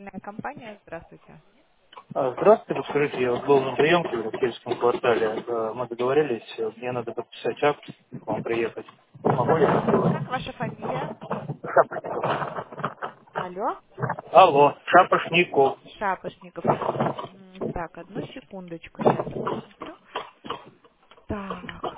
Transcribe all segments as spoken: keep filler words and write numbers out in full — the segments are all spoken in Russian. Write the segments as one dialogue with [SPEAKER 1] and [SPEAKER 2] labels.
[SPEAKER 1] Компания, здравствуйте.
[SPEAKER 2] А, Здравствуйте, подскажите, я вот был на приемке в Киевском квартале. Э, Мы договорились, э, мне надо подписать акт, к вам приехать. Могу я это сделать?
[SPEAKER 1] Как ваша фамилия?
[SPEAKER 2] Шапошников.
[SPEAKER 1] Алло?
[SPEAKER 2] Алло, Шапошников.
[SPEAKER 1] Шапошников. М, Так, одну секундочку, сейчас я посмотрю. Так.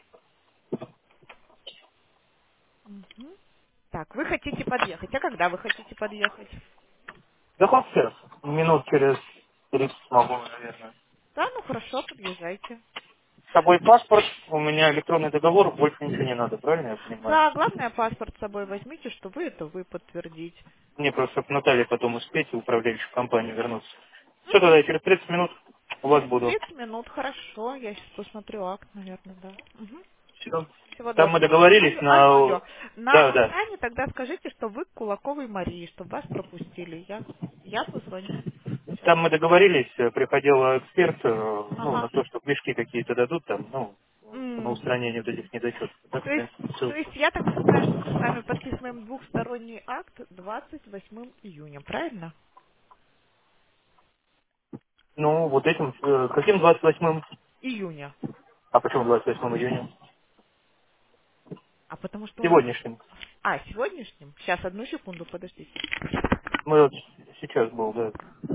[SPEAKER 1] Мгм. Так, вы хотите подъехать. А когда вы хотите подъехать?
[SPEAKER 2] Да хоть сейчас, минут через тридцать могу, наверное.
[SPEAKER 1] Да, ну хорошо, подъезжайте.
[SPEAKER 2] С собой паспорт, у меня электронный договор, больше ничего не надо, правильно я понимаю?
[SPEAKER 1] Да, главное паспорт с собой возьмите, что вы это вы подтвердить.
[SPEAKER 2] Мне просто к Наталье потом успеть, в управляющую компанию вернуться. Все, тогда
[SPEAKER 1] Мгм.
[SPEAKER 2] я через тридцать минут у вас
[SPEAKER 1] Через
[SPEAKER 2] буду.
[SPEAKER 1] тридцать минут, хорошо. Я сейчас посмотрю акт, наверное, да. Мгм.
[SPEAKER 2] Все.
[SPEAKER 1] Всего
[SPEAKER 2] Там мы
[SPEAKER 1] доброго.
[SPEAKER 2] договорились
[SPEAKER 1] Алло, алло,
[SPEAKER 2] на...
[SPEAKER 1] алло. На
[SPEAKER 2] Да, да.
[SPEAKER 1] охране тогда скажите, что вы к Кулаковой Марии, чтобы вас пропустили. Я, я позвоню. Сейчас.
[SPEAKER 2] Там мы договорились, э, приходил эксперт, э, ну, на
[SPEAKER 1] Ага.
[SPEAKER 2] то, что мешки какие-то дадут там, ну, на
[SPEAKER 1] М.
[SPEAKER 2] устранение вот этих недочетов. Так,
[SPEAKER 1] То
[SPEAKER 2] в
[SPEAKER 1] есть,
[SPEAKER 2] принципе,
[SPEAKER 1] то
[SPEAKER 2] всё.
[SPEAKER 1] есть я так понимаю, что мы с вами подписываем двухсторонний акт двадцать восьмого июня, правильно?
[SPEAKER 2] Ну, вот этим, э, каким двадцать восьмым?
[SPEAKER 1] Июня.
[SPEAKER 2] А почему двадцать восьмого июня?
[SPEAKER 1] А потому что он...
[SPEAKER 2] Сегодняшним.
[SPEAKER 1] А, сегодняшним? Сейчас, одну секунду, подождите.
[SPEAKER 2] Мы вот сейчас был, да.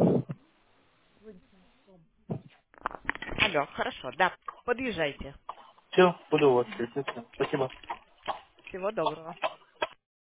[SPEAKER 1] Алло, хорошо, да, подъезжайте.
[SPEAKER 2] Все, буду у вас, естественно. Спасибо.
[SPEAKER 1] Всего доброго.